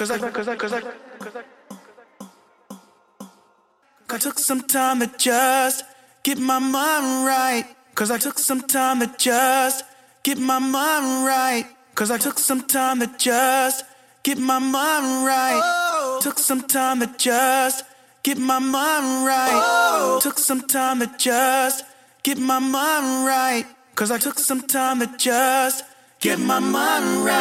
I took some time to just get my mind right. Cause I took some time to just get my mind right. Cause I took some time to just get my mind right. Oh. Took some time to just get my mind right. Oh. Took some time to just get my mind right. Cause I took some time to just get my mind right.